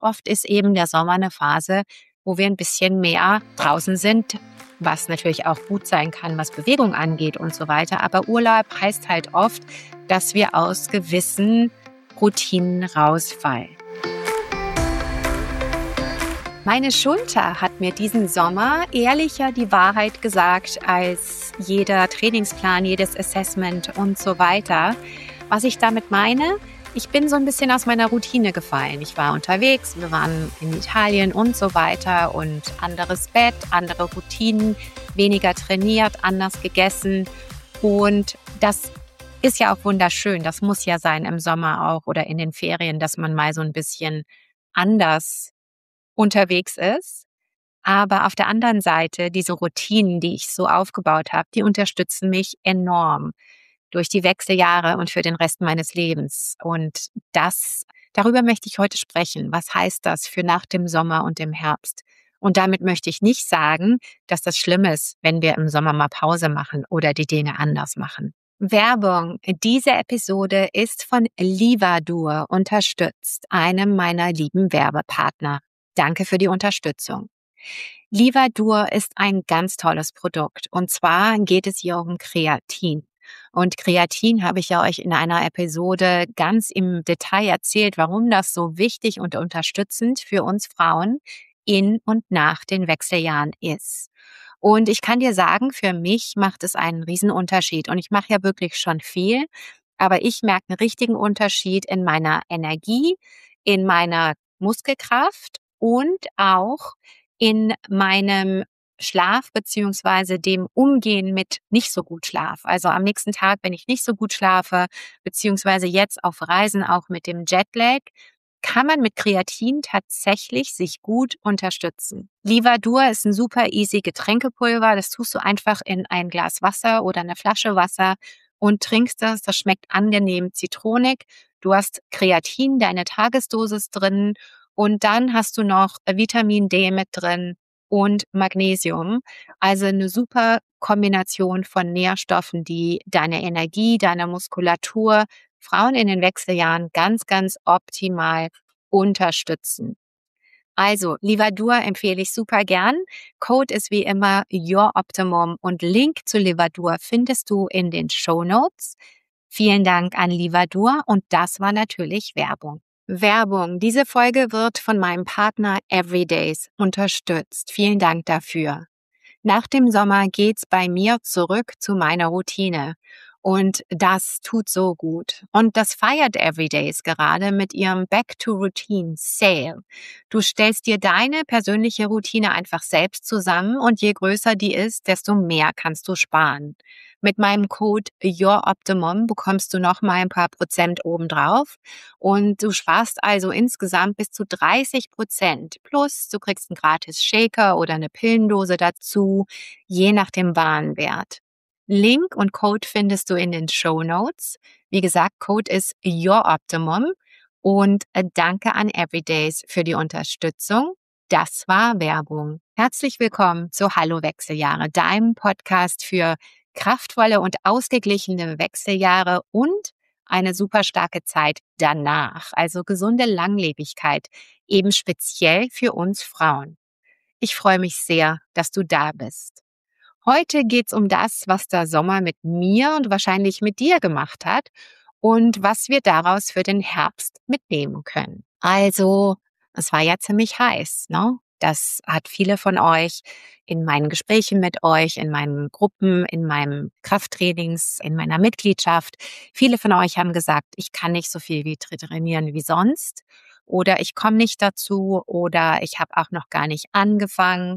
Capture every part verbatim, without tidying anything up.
oft ist eben der Sommer eine Phase, wo wir ein bisschen mehr draußen sind, was natürlich auch gut sein kann, was Bewegung angeht und so weiter. Aber Urlaub heißt halt oft, dass wir aus gewissen Routinen rausfallen. Meine Schulter hat mir diesen Sommer ehrlicher die Wahrheit gesagt als jeder Trainingsplan, jedes Assessment und so weiter. Was ich damit meine, ich bin so ein bisschen aus meiner Routine gefallen. Ich war unterwegs, wir waren in Italien und so weiter und anderes Bett, andere Routinen, weniger trainiert, anders gegessen. Und das ist ja auch wunderschön. Das muss ja sein im Sommer auch oder in den Ferien, dass man mal so ein bisschen anders unterwegs ist. Aber auf der anderen Seite, diese Routinen, die ich so aufgebaut habe, die unterstützen mich enorm durch die Wechseljahre und für den Rest meines Lebens. Und das, darüber möchte ich heute sprechen. Was heißt das für nach dem Sommer und dem Herbst? Und damit möchte ich nicht sagen, dass das schlimm ist, wenn wir im Sommer mal Pause machen oder die Dinge anders machen. Werbung. Diese Episode ist von Livadur unterstützt, einem meiner lieben Werbepartner. Danke für die Unterstützung. Livadur ist ein ganz tolles Produkt. Und zwar geht es hier um Kreatin. Und Kreatin habe ich ja euch in einer Episode ganz im Detail erzählt, warum das so wichtig und unterstützend für uns Frauen in und nach den Wechseljahren ist. Und ich kann dir sagen, für mich macht es einen riesen Unterschied. Und ich mache ja wirklich schon viel, aber ich merke einen richtigen Unterschied in meiner Energie, in meiner Muskelkraft und auch in meinem Schlaf beziehungsweise dem Umgehen mit nicht so gut Schlaf. Also am nächsten Tag, wenn ich nicht so gut schlafe, beziehungsweise jetzt auf Reisen auch mit dem Jetlag, kann man mit Kreatin tatsächlich sich gut unterstützen. Livadur ist ein super easy Getränkepulver. Das tust du einfach in ein Glas Wasser oder eine Flasche Wasser und trinkst das. Das schmeckt angenehm zitronig. Du hast Kreatin, deine Tagesdosis drin und dann hast du noch Vitamin D mit drin und Magnesium. Also eine super Kombination von Nährstoffen, die deine Energie, deine Muskulatur, Frauen in den Wechseljahren ganz, ganz optimal unterstützen. Also, Livadur empfehle ich super gern. Code ist wie immer YourOptimum und Link zu Livadur findest du in den Shownotes. Vielen Dank an Livadur und das war natürlich Werbung. Werbung. Diese Folge wird von meinem Partner Everydays unterstützt. Vielen Dank dafür. Nach dem Sommer geht's bei mir zurück zu meiner Routine. Und das tut so gut. Und das feiert Everydays gerade mit ihrem Back to Routine Sale. Du stellst dir deine persönliche Routine einfach selbst zusammen und je größer die ist, desto mehr kannst du sparen. Mit meinem Code YourOptimum bekommst du noch mal ein paar Prozent obendrauf und du sparst also insgesamt bis zu dreißig Prozent. Plus du kriegst einen gratis Shaker oder eine Pillendose dazu, je nach dem Warenwert. Link und Code findest du in den Shownotes. Wie gesagt, Code ist YourOptimum und danke an Everydays für die Unterstützung. Das war Werbung. Herzlich willkommen zu Hallo Wechseljahre, deinem Podcast für kraftvolle und ausgeglichene Wechseljahre und eine super starke Zeit danach, also gesunde Langlebigkeit, eben speziell für uns Frauen. Ich freue mich sehr, dass du da bist. Heute geht's um das, was der Sommer mit mir und wahrscheinlich mit dir gemacht hat und was wir daraus für den Herbst mitnehmen können. Also, es war ja ziemlich heiß, ne? Das hat viele von euch in meinen Gesprächen mit euch, in meinen Gruppen, in meinem Krafttrainings, in meiner Mitgliedschaft. Viele von euch haben gesagt, ich kann nicht so viel wie trainieren wie sonst oder ich komme nicht dazu oder ich habe auch noch gar nicht angefangen.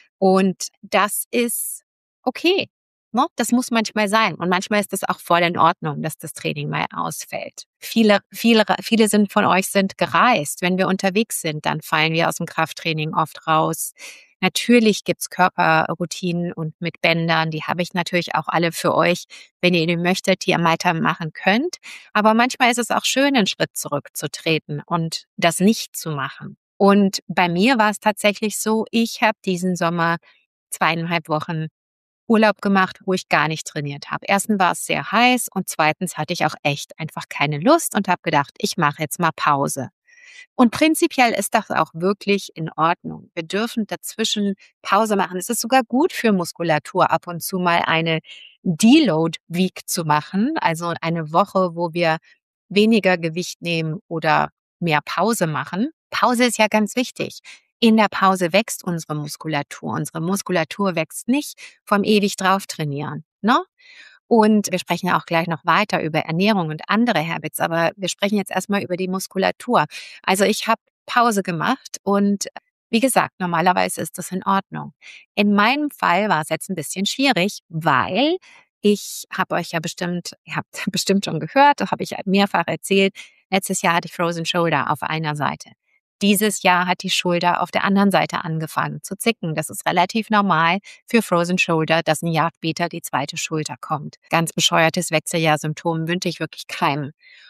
Und das ist okay, ne? Das muss manchmal sein. Und manchmal ist das auch voll in Ordnung, dass das Training mal ausfällt. Viele, viele, viele sind von euch sind gereist. Wenn wir unterwegs sind, dann fallen wir aus dem Krafttraining oft raus. Natürlich gibt's Körperroutinen und mit Bändern, die habe ich natürlich auch alle für euch, wenn ihr die möchtet, die ihr weitermachen könnt. Aber manchmal ist es auch schön, einen Schritt zurückzutreten und das nicht zu machen. Und bei mir war es tatsächlich so, ich habe diesen Sommer zweieinhalb Wochen Urlaub gemacht, wo ich gar nicht trainiert habe. Erstens war es sehr heiß und zweitens hatte ich auch echt einfach keine Lust und habe gedacht, ich mache jetzt mal Pause. Und prinzipiell ist das auch wirklich in Ordnung. Wir dürfen dazwischen Pause machen. Es ist sogar gut für Muskulatur, ab und zu mal eine Deload Week zu machen, also eine Woche, wo wir weniger Gewicht nehmen oder mehr Pause machen. Pause ist ja ganz wichtig. In der Pause wächst unsere Muskulatur. Unsere Muskulatur wächst nicht vom ewig drauf trainieren, ne? Und wir sprechen ja auch gleich noch weiter über Ernährung und andere Habits, aber wir sprechen jetzt erstmal über die Muskulatur. Also ich habe Pause gemacht und wie gesagt, normalerweise ist das in Ordnung. In meinem Fall war es jetzt ein bisschen schwierig, weil ich habe euch ja bestimmt, ihr habt bestimmt schon gehört, das habe ich mehrfach erzählt, letztes Jahr hatte ich Frozen Shoulder auf einer Seite. Dieses Jahr hat die Schulter auf der anderen Seite angefangen zu zicken. Das ist relativ normal für Frozen Shoulder, dass ein Jahr später die zweite Schulter kommt. Ganz bescheuertes Wechseljahrsymptom wünsche ich wirklich keinem.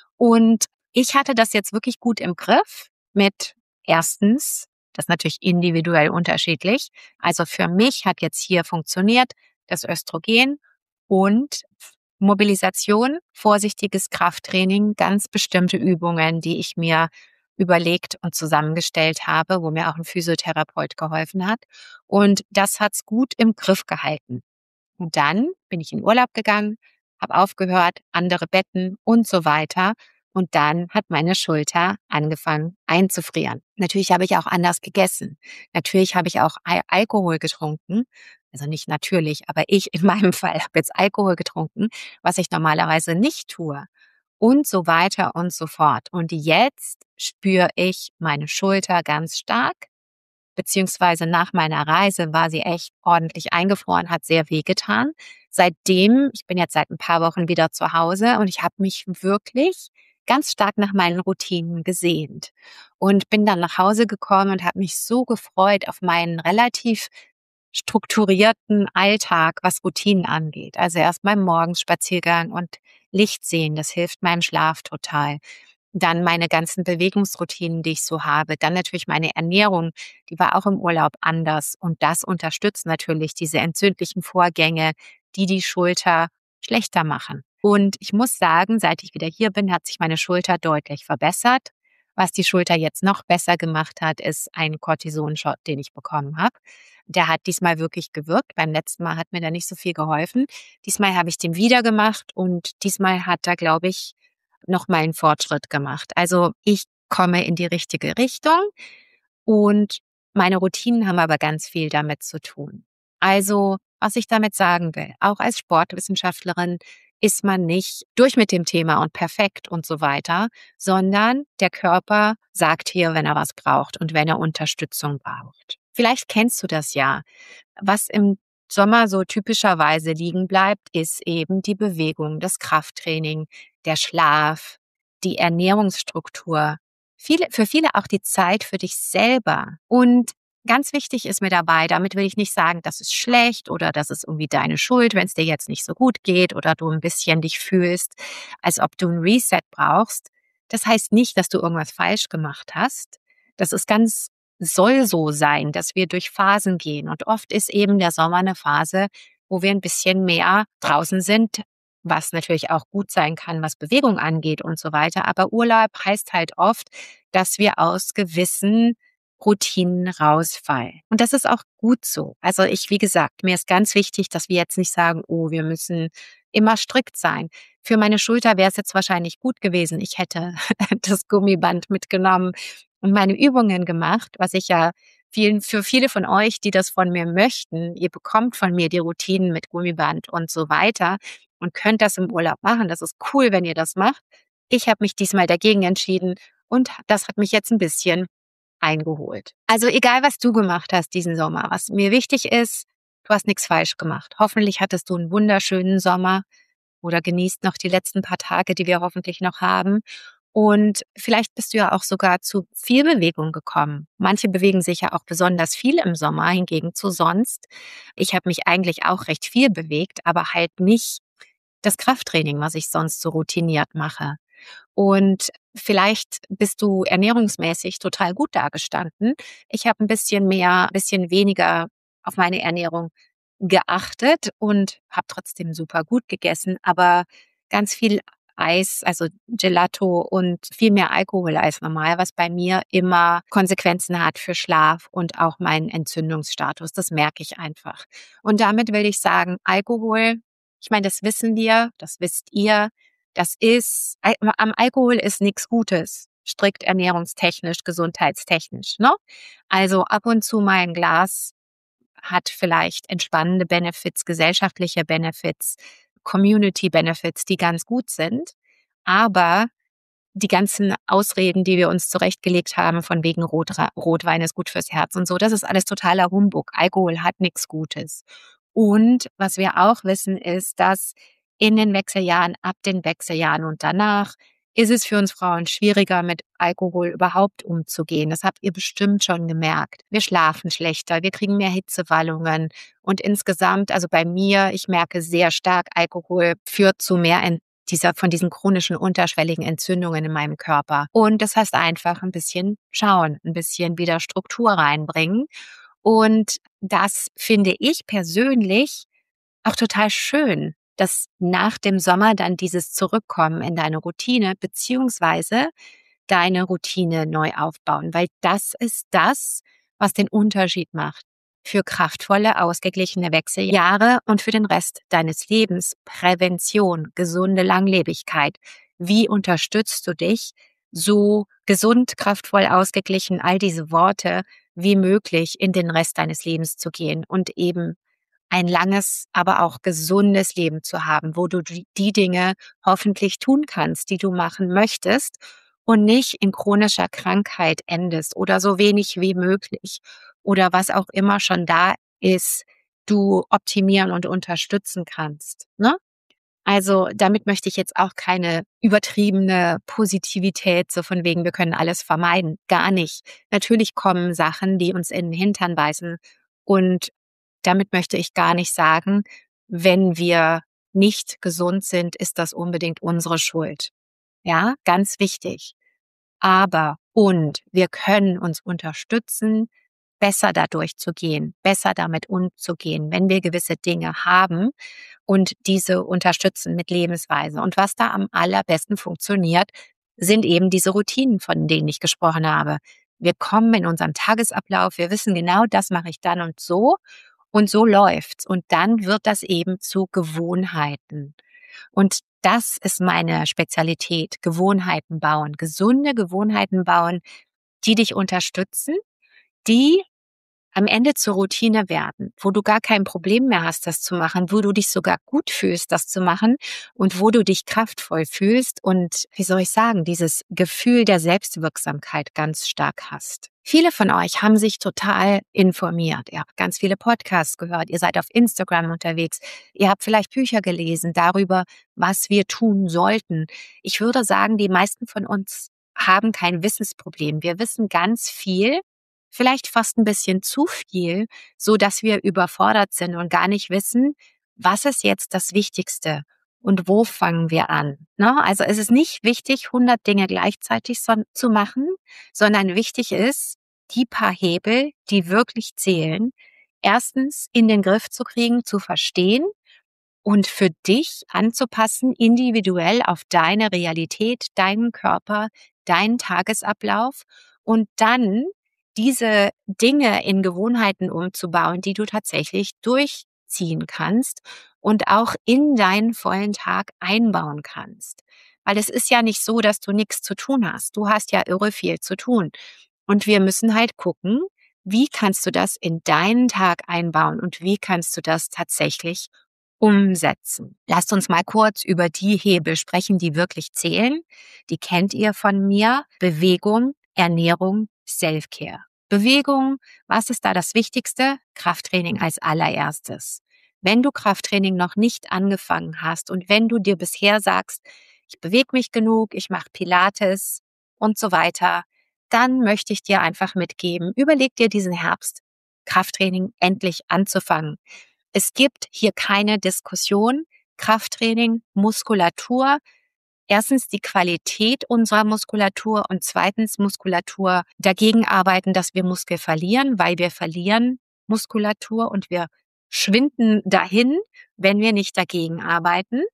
Und ich hatte das jetzt wirklich gut im Griff mit erstens, das ist natürlich individuell unterschiedlich. Also für mich hat jetzt hier funktioniert das Östrogen und Mobilisation, vorsichtiges Krafttraining, ganz bestimmte Übungen, die ich mir überlegt und zusammengestellt habe, wo mir auch ein Physiotherapeut geholfen hat. Und das hat's gut im Griff gehalten. Und dann bin ich in Urlaub gegangen, habe aufgehört, andere Betten und so weiter. Und dann hat meine Schulter angefangen einzufrieren. Natürlich habe ich auch anders gegessen. Natürlich habe ich auch Al- Alkohol getrunken. Also nicht natürlich, aber ich in meinem Fall habe jetzt Alkohol getrunken, was ich normalerweise nicht tue. Und so weiter und so fort. Und jetzt spüre ich meine Schulter ganz stark, beziehungsweise nach meiner Reise war sie echt ordentlich eingefroren, hat sehr wehgetan. Seitdem, ich bin jetzt seit ein paar Wochen wieder zu Hause und ich habe mich wirklich ganz stark nach meinen Routinen gesehnt und bin dann nach Hause gekommen und habe mich so gefreut auf meinen relativ strukturierten Alltag, was Routinen angeht. Also erst mein Morgenspaziergang und Licht sehen, das hilft meinem Schlaf total. Dann meine ganzen Bewegungsroutinen, die ich so habe. Dann natürlich meine Ernährung, die war auch im Urlaub anders. Und das unterstützt natürlich diese entzündlichen Vorgänge, die die Schulter schlechter machen. Und ich muss sagen, seit ich wieder hier bin, hat sich meine Schulter deutlich verbessert. Was die Schulter jetzt noch besser gemacht hat, ist ein Cortison-Shot, den ich bekommen habe. Der hat diesmal wirklich gewirkt. Beim letzten Mal hat mir da nicht so viel geholfen. Diesmal habe ich den wieder gemacht und diesmal hat er, glaube ich, noch mal einen Fortschritt gemacht. Also ich komme in die richtige Richtung und meine Routinen haben aber ganz viel damit zu tun. Also, was ich damit sagen will, auch als Sportwissenschaftlerin ist man nicht durch mit dem Thema und perfekt und so weiter, sondern der Körper sagt hier, wenn er was braucht und wenn er Unterstützung braucht. Vielleicht kennst du das ja. Was im Sommer so typischerweise liegen bleibt, ist eben die Bewegung, das Krafttraining, der Schlaf, die Ernährungsstruktur. Viele, für viele auch die Zeit für dich selber. Und ganz wichtig ist mir dabei, damit will ich nicht sagen, das ist schlecht oder das ist irgendwie deine Schuld, wenn es dir jetzt nicht so gut geht oder du ein bisschen dich fühlst, als ob du ein Reset brauchst. Das heißt nicht, dass du irgendwas falsch gemacht hast. Das ist ganz, soll so sein, dass wir durch Phasen gehen. Und oft ist eben der Sommer eine Phase, wo wir ein bisschen mehr draußen sind, was natürlich auch gut sein kann, was Bewegung angeht und so weiter. Aber Urlaub heißt halt oft, dass wir aus gewissen Routinen rausfallen. Und das ist auch gut so. Also ich, wie gesagt, mir ist ganz wichtig, dass wir jetzt nicht sagen, oh, wir müssen immer strikt sein. Für meine Schulter wäre es jetzt wahrscheinlich gut gewesen. Ich hätte das Gummiband mitgenommen und meine Übungen gemacht, was ich ja vielen, für viele von euch, die das von mir möchten, ihr bekommt von mir die Routinen mit Gummiband und so weiter und könnt das im Urlaub machen. Das ist cool, wenn ihr das macht. Ich habe mich diesmal dagegen entschieden und das hat mich jetzt ein bisschen eingeholt. Also egal, was du gemacht hast diesen Sommer, was mir wichtig ist, du hast nichts falsch gemacht. Hoffentlich hattest du einen wunderschönen Sommer oder genießt noch die letzten paar Tage, die wir hoffentlich noch haben. Und vielleicht bist du ja auch sogar zu viel Bewegung gekommen. Manche bewegen sich ja auch besonders viel im Sommer, hingegen zu sonst. Ich habe mich eigentlich auch recht viel bewegt, aber halt nicht das Krafttraining, was ich sonst so routiniert mache. Und vielleicht bist du ernährungsmäßig total gut dagestanden. Ich habe ein bisschen mehr, ein bisschen weniger auf meine Ernährung geachtet und habe trotzdem super gut gegessen, aber ganz viel Eis, also Gelato und viel mehr Alkohol als normal, was bei mir immer Konsequenzen hat für Schlaf und auch meinen Entzündungsstatus. Das merke ich einfach. Und damit will ich sagen, Alkohol, ich meine, das wissen wir, das wisst ihr, das ist, am Alkohol ist nichts Gutes, strikt ernährungstechnisch, gesundheitstechnisch, ne? Also ab und zu mal ein Glas hat vielleicht entspannende Benefits, gesellschaftliche Benefits, Community Benefits, die ganz gut sind. Aber die ganzen Ausreden, die wir uns zurechtgelegt haben, von wegen Rotra- Rotwein ist gut fürs Herz und so, das ist alles totaler Humbug. Alkohol hat nichts Gutes. Und was wir auch wissen, ist, dass in den Wechseljahren, ab den Wechseljahren und danach ist es für uns Frauen schwieriger, mit Alkohol überhaupt umzugehen. Das habt ihr bestimmt schon gemerkt. Wir schlafen schlechter, wir kriegen mehr Hitzewallungen und insgesamt, also bei mir, ich merke sehr stark, Alkohol führt zu mehr Ent- dieser, von diesen chronischen unterschwelligen Entzündungen in meinem Körper. Und das heißt einfach ein bisschen schauen, ein bisschen wieder Struktur reinbringen. Und das finde ich persönlich auch total schön, dass nach dem Sommer dann dieses Zurückkommen in deine Routine beziehungsweise deine Routine neu aufbauen, weil das ist das, was den Unterschied macht für kraftvolle, ausgeglichene Wechseljahre und für den Rest deines Lebens. Prävention, gesunde Langlebigkeit. Wie unterstützt du dich, so gesund, kraftvoll, ausgeglichen, all diese Worte wie möglich in den Rest deines Lebens zu gehen und eben ein langes, aber auch gesundes Leben zu haben, wo du die Dinge hoffentlich tun kannst, die du machen möchtest und nicht in chronischer Krankheit endest oder so wenig wie möglich oder was auch immer schon da ist, du optimieren und unterstützen kannst, ne? Also damit möchte ich jetzt auch keine übertriebene Positivität, so von wegen, wir können alles vermeiden. Gar nicht. Natürlich kommen Sachen, die uns in den Hintern beißen. Und damit möchte ich gar nicht sagen, wenn wir nicht gesund sind, ist das unbedingt unsere Schuld. Ja, ganz wichtig. Aber und wir können uns unterstützen, besser dadurch zu gehen, besser damit umzugehen, wenn wir gewisse Dinge haben und diese unterstützen mit Lebensweise. Und was da am allerbesten funktioniert, sind eben diese Routinen, von denen ich gesprochen habe. Wir kommen in unseren Tagesablauf, wir wissen genau, das mache ich dann und so und so läuft's. Und dann wird das eben zu Gewohnheiten. Und das ist meine Spezialität, Gewohnheiten bauen, gesunde Gewohnheiten bauen, die dich unterstützen, die am Ende zur Routine werden, wo du gar kein Problem mehr hast, das zu machen, wo du dich sogar gut fühlst, das zu machen und wo du dich kraftvoll fühlst und, wie soll ich sagen, dieses Gefühl der Selbstwirksamkeit ganz stark hast. Viele von euch haben sich total informiert. Ihr habt ganz viele Podcasts gehört. Ihr seid auf Instagram unterwegs. Ihr habt vielleicht Bücher gelesen darüber, was wir tun sollten. Ich würde sagen, die meisten von uns haben kein Wissensproblem. Wir wissen ganz viel, vielleicht fast ein bisschen zu viel, so dass wir überfordert sind und gar nicht wissen, was ist jetzt das Wichtigste und wo fangen wir an, ne? Also, es ist nicht wichtig, hundert Dinge gleichzeitig son zu machen, sondern wichtig ist, die paar Hebel, die wirklich zählen, erstens in den Griff zu kriegen, zu verstehen und für dich anzupassen, individuell auf deine Realität, deinen Körper, deinen Tagesablauf und dann diese Dinge in Gewohnheiten umzubauen, die du tatsächlich durchziehen kannst und auch in deinen vollen Tag einbauen kannst. Weil es ist ja nicht so, dass du nichts zu tun hast. Du hast ja irre viel zu tun. Und wir müssen halt gucken, wie kannst du das in deinen Tag einbauen und wie kannst du das tatsächlich umsetzen. Lasst uns mal kurz über die Hebel sprechen, die wirklich zählen. Die kennt ihr von mir. Bewegung, Ernährung, Self-Care. Bewegung, was ist da das Wichtigste? Krafttraining als allererstes. Wenn du Krafttraining noch nicht angefangen hast und wenn du dir bisher sagst, ich bewege mich genug, ich mache Pilates und so weiter, dann möchte ich dir einfach mitgeben, überleg dir diesen Herbst Krafttraining endlich anzufangen. Es gibt hier keine Diskussion. Krafttraining, Muskulatur. Erstens die Qualität unserer Muskulatur und zweitens Muskulatur dagegen arbeiten, dass wir Muskel verlieren, weil wir verlieren Muskulatur und wir schwinden dahin, wenn wir nicht dagegen arbeiten.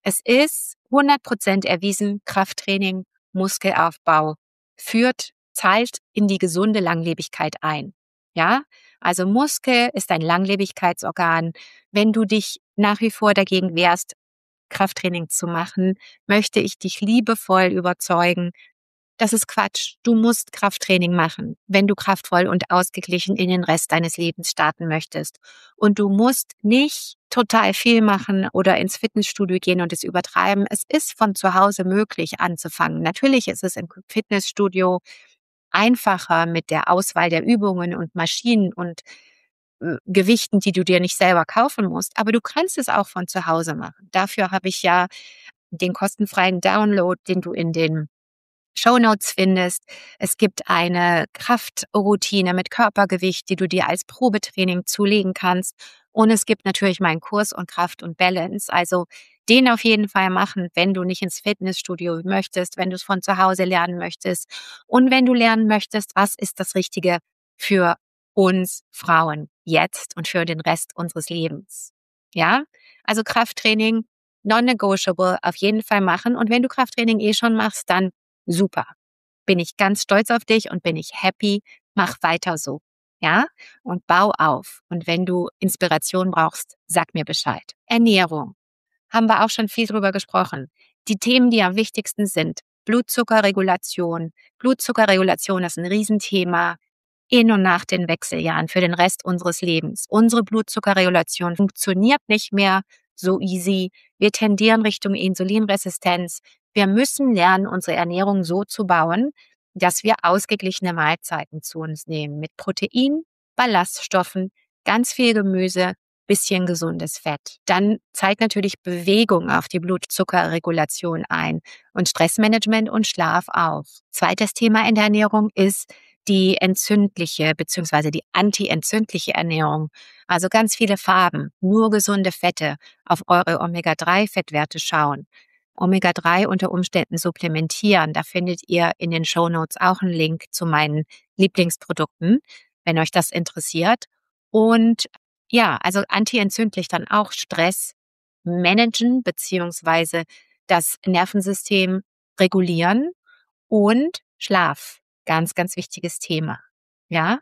Es ist hundert Prozent erwiesen, Krafttraining, Muskelaufbau führt, zahlt in die gesunde Langlebigkeit ein. Ja, also Muskel ist ein Langlebigkeitsorgan. Wenn du dich nach wie vor dagegen wehrst, Krafttraining zu machen, möchte ich dich liebevoll überzeugen, das ist Quatsch. Du musst Krafttraining machen, wenn du kraftvoll und ausgeglichen in den Rest deines Lebens starten möchtest. Und du musst nicht total viel machen oder ins Fitnessstudio gehen und es übertreiben. Es ist von zu Hause möglich anzufangen. Natürlich ist es im Fitnessstudio einfacher mit der Auswahl der Übungen und Maschinen und äh, Gewichten, die du dir nicht selber kaufen musst. Aber du kannst es auch von zu Hause machen. Dafür habe ich ja den kostenfreien Download, den du in den Shownotes findest. Es gibt eine Kraftroutine mit Körpergewicht, die du dir als Probetraining zulegen kannst. Und es gibt natürlich meinen Kurs und Kraft und Balance. Also den auf jeden Fall machen, wenn du nicht ins Fitnessstudio möchtest, wenn du es von zu Hause lernen möchtest und wenn du lernen möchtest, was ist das Richtige für uns Frauen jetzt und für den Rest unseres Lebens. Ja, also Krafttraining, non-negotiable, auf jeden Fall machen. Und wenn du Krafttraining eh schon machst, dann super. Bin ich ganz stolz auf dich und bin ich happy. Mach weiter so. Ja? Und bau auf. Und wenn du Inspiration brauchst, sag mir Bescheid. Ernährung. Haben wir auch schon viel drüber gesprochen. Die Themen, die am wichtigsten sind. Blutzuckerregulation. Blutzuckerregulation ist ein Riesenthema in und nach den Wechseljahren für den Rest unseres Lebens. Unsere Blutzuckerregulation funktioniert nicht mehr so easy. Wir tendieren Richtung Insulinresistenz. Wir müssen lernen, unsere Ernährung so zu bauen, dass wir ausgeglichene Mahlzeiten zu uns nehmen. Mit Protein, Ballaststoffen, ganz viel Gemüse, bisschen gesundes Fett. Dann zahlt natürlich Bewegung auf die Blutzuckerregulation ein und Stressmanagement und Schlaf auch. Zweites Thema in der Ernährung ist die entzündliche bzw. die anti-entzündliche Ernährung. Also ganz viele Farben, nur gesunde Fette, auf eure Omega drei Fettwerte schauen. Omega drei unter Umständen supplementieren. Da findet ihr in den Shownotes auch einen Link zu meinen Lieblingsprodukten, wenn euch das interessiert. Und ja, also antientzündlich dann auch Stress managen beziehungsweise das Nervensystem regulieren und Schlaf. Ganz, ganz wichtiges Thema. Ja?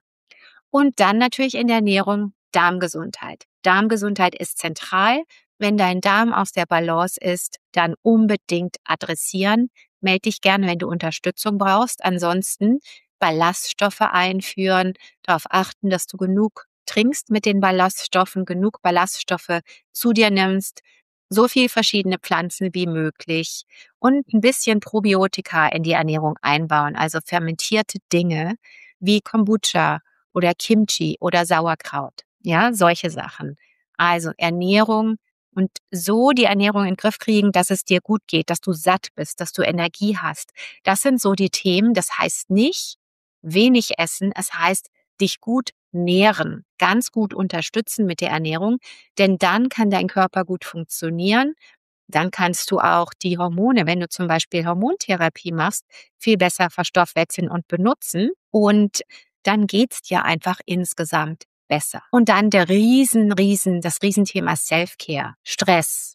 Und dann natürlich in der Ernährung Darmgesundheit. Darmgesundheit ist zentral. Wenn dein Darm aus der Balance ist, dann unbedingt adressieren. Meld dich gerne, wenn du Unterstützung brauchst. Ansonsten Ballaststoffe einführen, darauf achten, dass du genug trinkst mit den Ballaststoffen, genug Ballaststoffe zu dir nimmst, so viel verschiedene Pflanzen wie möglich und ein bisschen Probiotika in die Ernährung einbauen, also fermentierte Dinge wie Kombucha oder Kimchi oder Sauerkraut. Ja, solche Sachen. Also Ernährung und so die Ernährung in den Griff kriegen, dass es dir gut geht, dass du satt bist, dass du Energie hast. Das sind so die Themen. Das heißt nicht wenig essen, es heißt dich gut nähren, ganz gut unterstützen mit der Ernährung, denn dann kann dein Körper gut funktionieren. Dann kannst du auch die Hormone, wenn du zum Beispiel Hormontherapie machst, viel besser verstoffwechseln und benutzen. Und dann geht's dir einfach insgesamt besser. Und dann der riesen, riesen, das Riesenthema Self-Care, Stress,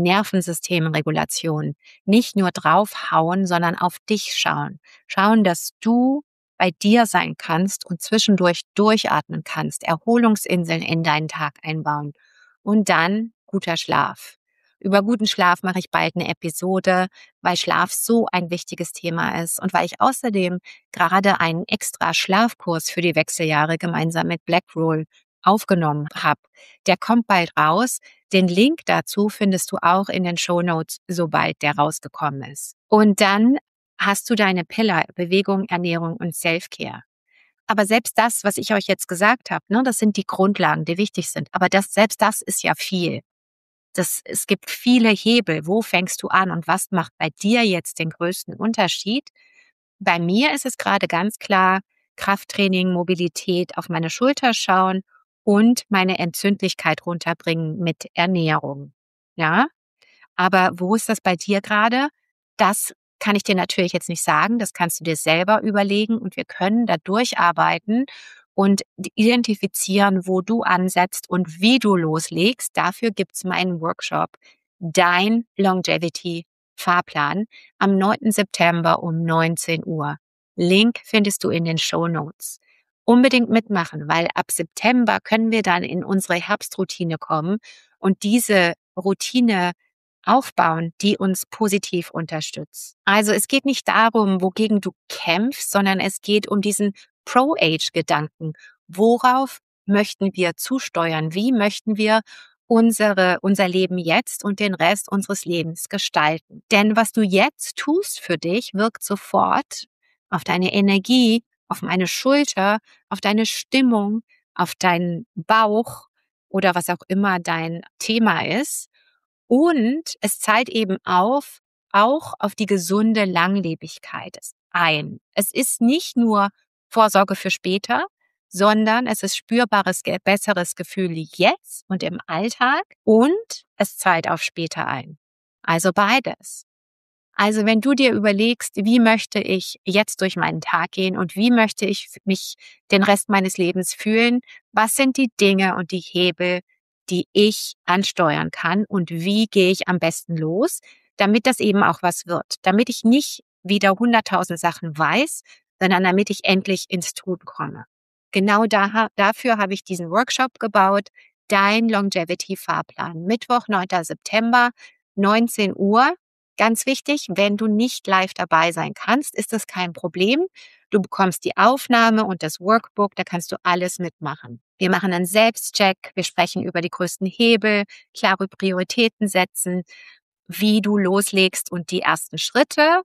Nervensystemregulation. Nicht nur draufhauen, sondern auf dich schauen. Schauen, dass du bei dir sein kannst und zwischendurch durchatmen kannst, Erholungsinseln in deinen Tag einbauen und dann guter Schlaf. Über guten Schlaf mache ich bald eine Episode, weil Schlaf so ein wichtiges Thema ist und weil ich außerdem gerade einen extra Schlafkurs für die Wechseljahre gemeinsam mit Blackroll aufgenommen habe. Der kommt bald raus. Den Link dazu findest du auch in den Shownotes, sobald der rausgekommen ist. Und dann hast du deine Pillar Bewegung, Ernährung und Self-Care. Aber selbst das, was ich euch jetzt gesagt habe, ne, das sind die Grundlagen, die wichtig sind. Aber das, selbst das ist ja viel. Das, es gibt viele Hebel. Wo fängst du an und was macht bei dir jetzt den größten Unterschied? Bei mir ist es gerade ganz klar Krafttraining, Mobilität, auf meine Schulter schauen und meine Entzündlichkeit runterbringen mit Ernährung. Ja? Aber wo ist das bei dir gerade? Das kann ich dir natürlich jetzt nicht sagen. Das kannst du dir selber überlegen und wir können da durcharbeiten und identifizieren, wo du ansetzt und wie du loslegst. Dafür gibt's meinen Workshop dein Longevity-Fahrplan am neunten September um neunzehn Uhr. Link findest du in den Shownotes. Unbedingt mitmachen, weil ab September können wir dann in unsere Herbstroutine kommen und diese Routine aufbauen, die uns positiv unterstützt. Also es geht nicht darum, wogegen du kämpfst, sondern es geht um diesen Pro-Age-Gedanken. Worauf möchten wir zusteuern? Wie möchten wir unsere, unser Leben jetzt und den Rest unseres Lebens gestalten? Denn was du jetzt tust für dich, wirkt sofort auf deine Energie, auf meine Schulter, auf deine Stimmung, auf deinen Bauch oder was auch immer dein Thema ist. Und es zahlt eben auf, auch auf die gesunde Langlebigkeit ein. Es ist nicht nur Vorsorge für später, sondern es ist spürbares, besseres Gefühl jetzt und im Alltag und es zahlt auf später ein. Also beides. Also wenn du dir überlegst, wie möchte ich jetzt durch meinen Tag gehen und wie möchte ich mich den Rest meines Lebens fühlen, was sind die Dinge und die Hebel, die ich ansteuern kann und wie gehe ich am besten los, damit das eben auch was wird, damit ich nicht wieder hunderttausend Sachen weiß, sondern damit ich endlich ins Tun komme. Genau da, dafür habe ich diesen Workshop gebaut, dein Longevity-Fahrplan, Mittwoch, neunten September, neunzehn Uhr. Ganz wichtig, wenn du nicht live dabei sein kannst, ist das kein Problem. Du bekommst die Aufnahme und das Workbook, da kannst du alles mitmachen. Wir machen einen Selbstcheck, wir sprechen über die größten Hebel, klare Prioritäten setzen, wie du loslegst und die ersten Schritte.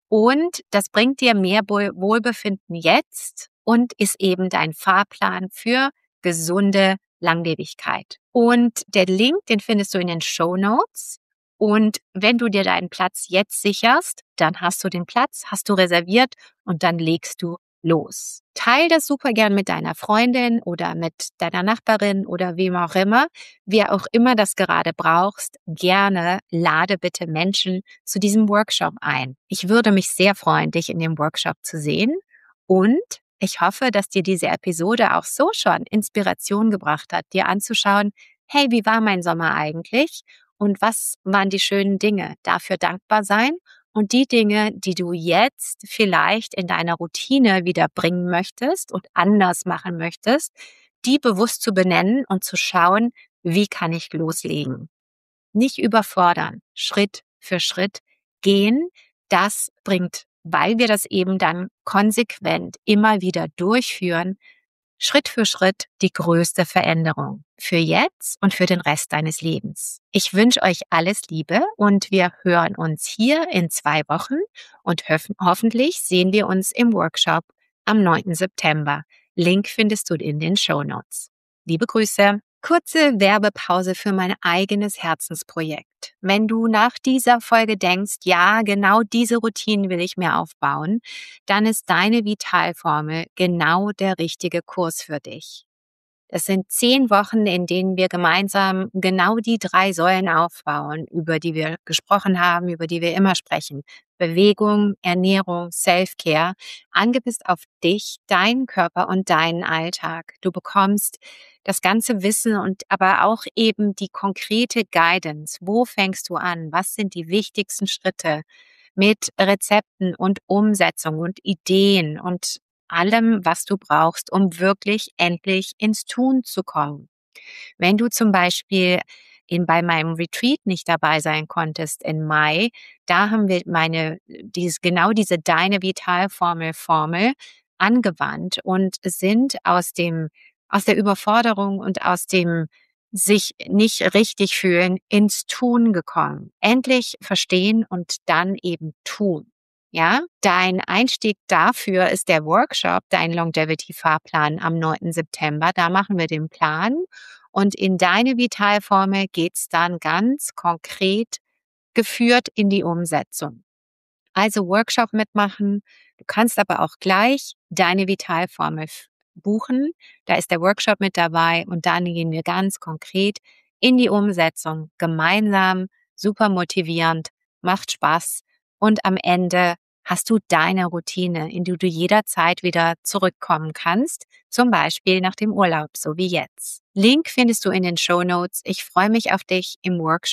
Und das bringt dir mehr Wohlbefinden jetzt und ist eben dein Fahrplan für gesunde Langlebigkeit. Und der Link, den findest du in den Shownotes. Und wenn du dir deinen Platz jetzt sicherst, dann hast du den Platz, hast du reserviert und dann legst du los. Teil das super gern mit deiner Freundin oder mit deiner Nachbarin oder wem auch immer. Wer auch immer das gerade brauchst, gerne lade bitte Menschen zu diesem Workshop ein. Ich würde mich sehr freuen, dich in dem Workshop zu sehen und ich hoffe, dass dir diese Episode auch so schon Inspiration gebracht hat, dir anzuschauen, hey, wie war mein Sommer eigentlich? Und was waren die schönen Dinge? Dafür dankbar sein und die Dinge, die du jetzt vielleicht in deiner Routine wieder bringen möchtest und anders machen möchtest, die bewusst zu benennen und zu schauen, wie kann ich loslegen. Nicht überfordern, Schritt für Schritt gehen, das bringt, weil wir das eben dann konsequent immer wieder durchführen, Schritt für Schritt die größte Veränderung für jetzt und für den Rest deines Lebens. Ich wünsche euch alles Liebe und wir hören uns hier in zwei Wochen und hof- hoffentlich sehen wir uns im Workshop am neunten September. Link findest du in den Shownotes. Liebe Grüße. Kurze Werbepause für mein eigenes Herzensprojekt. Wenn du nach dieser Folge denkst, ja, genau diese Routinen will ich mir aufbauen, dann ist deine Vitalformel genau der richtige Kurs für dich. Es sind zehn Wochen, in denen wir gemeinsam genau die drei Säulen aufbauen, über die wir gesprochen haben, über die wir immer sprechen. Bewegung, Ernährung, Self-Care, angepasst auf dich, deinen Körper und deinen Alltag. Du bekommst das ganze Wissen und aber auch eben die konkrete Guidance. Wo fängst du an? Was sind die wichtigsten Schritte mit Rezepten und Umsetzung und Ideen und allem, was du brauchst, um wirklich endlich ins Tun zu kommen. Wenn du zum Beispiel in, bei meinem Retreat nicht dabei sein konntest im Mai, da haben wir meine, dieses, genau diese Deine Vitalformel Formel angewandt und sind aus dem, aus der Überforderung und aus dem sich nicht richtig fühlen ins Tun gekommen. Endlich verstehen und dann eben tun. Ja, dein Einstieg dafür ist der Workshop, dein Longevity-Fahrplan am neunten September. Da machen wir den Plan und in deine Vitalformel geht's dann ganz konkret geführt in die Umsetzung. Also Workshop mitmachen. Du kannst aber auch gleich deine Vitalformel buchen. Da ist der Workshop mit dabei und dann gehen wir ganz konkret in die Umsetzung. Gemeinsam, super motivierend, macht Spaß und am Ende hast du deine Routine, in die du jederzeit wieder zurückkommen kannst, zum Beispiel nach dem Urlaub, so wie jetzt. Link findest du in den Shownotes. Ich freue mich auf dich im Workshop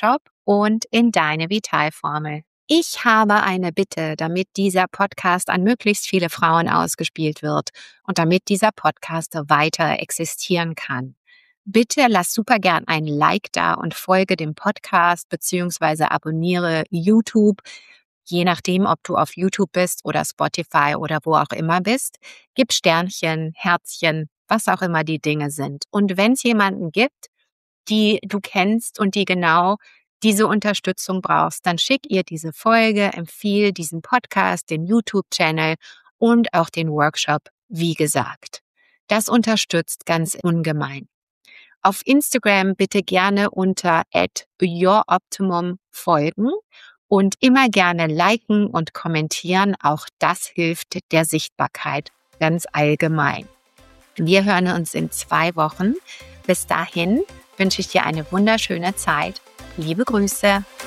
und in deine Vitalformel. Ich habe eine Bitte, damit dieser Podcast an möglichst viele Frauen ausgespielt wird und damit dieser Podcast weiter existieren kann. Bitte lass super gern ein Like da und folge dem Podcast bzw. abonniere YouTube. Je nachdem, ob du auf YouTube bist oder Spotify oder wo auch immer bist, gib Sternchen, Herzchen, was auch immer die Dinge sind. Und wenn es jemanden gibt, die du kennst und die genau diese Unterstützung brauchst, dann schick ihr diese Folge, empfiehl diesen Podcast, den YouTube-Channel und auch den Workshop, wie gesagt. Das unterstützt ganz ungemein. Auf Instagram bitte gerne unter at youroptimum folgen und immer gerne liken und kommentieren. Auch das hilft der Sichtbarkeit ganz allgemein. Wir hören uns in zwei Wochen. Bis dahin wünsche ich dir eine wunderschöne Zeit. Liebe Grüße.